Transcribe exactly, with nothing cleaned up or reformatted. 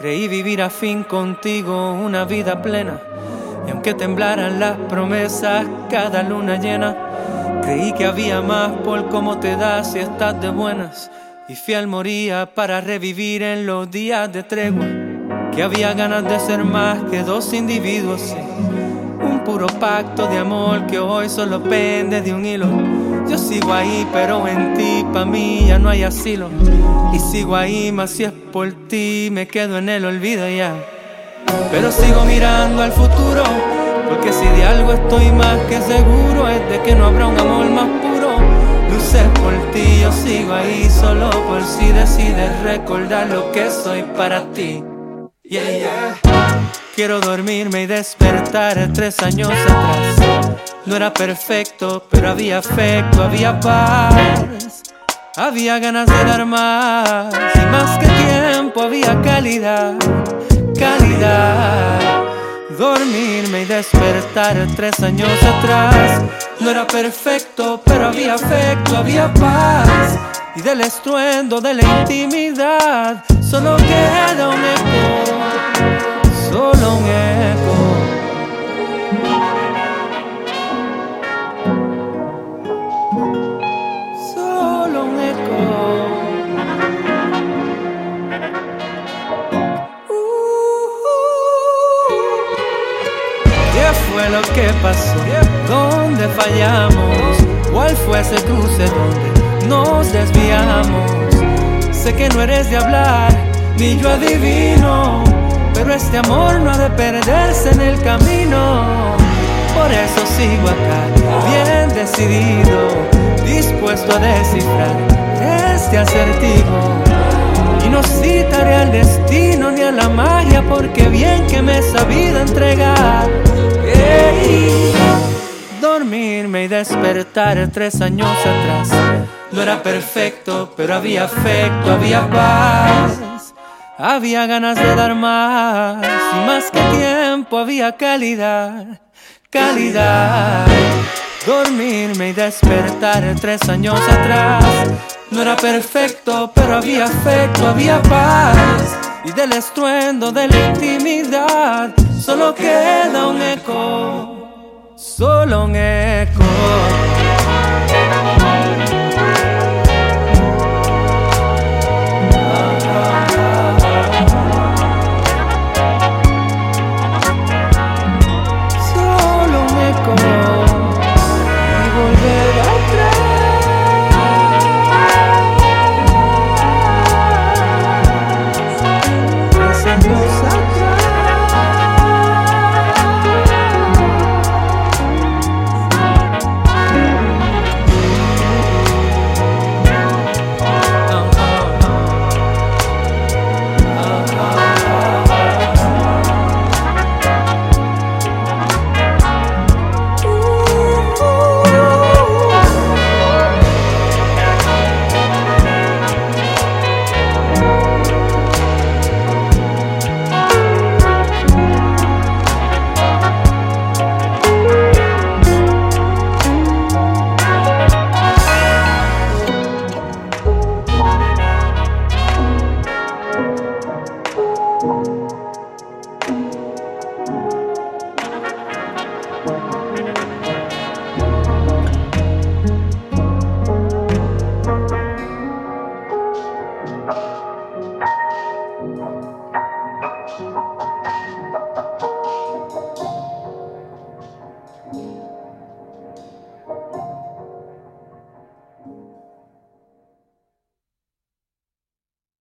Creí vivir a fin contigo una vida plena, y aunque temblaran las promesas cada luna llena, creí que había más por cómo te das si estás de buenas. Y fiel moría para revivir en los días de tregua, que había ganas de ser más que dos individuos, sí. Un puro pacto de amor que hoy solo pende de un hilo. Yo sigo ahí, pero en ti pa' mí ya no hay asilo. Y sigo ahí, más si es por ti me quedo en el olvido ya. Pero sigo mirando al futuro, porque si de algo estoy más que seguro es de que no habrá un amor más puro. Luces por ti, yo sigo ahí solo por si decides recordar lo que soy para ti. Yeah, yeah. Quiero dormirme y despertar tres años atrás. No era perfecto, pero había afecto, había paz. Había ganas de dar más, y más que tiempo había calidad, calidad. Dormirme y despertar tres años atrás. No era perfecto, pero había afecto, había paz. Y del estruendo de la intimidad solo queda un eco, solo un eco. Solo un eco. ¿Qué fue lo que pasó? ¿Dónde fallamos? ¿Cuál fue ese cruce donde nos desviamos? Sé que no eres de hablar, ni yo adivino, pero este amor no ha de perderse en el camino. Por eso sigo acá, bien decidido, dispuesto a descifrar este acertijo. Y no citaré al destino ni a la magia, porque bien que me he sabido entregar. Hey. Dormirme y despertar tres años atrás. No era perfecto, pero había afecto, había paz. Había ganas de dar más, y más que tiempo había calidad, calidad. Dormirme y despertar tres años atrás. No era perfecto, pero había afecto, había paz. Y del estruendo de la intimidad solo queda un eco, solo un eco.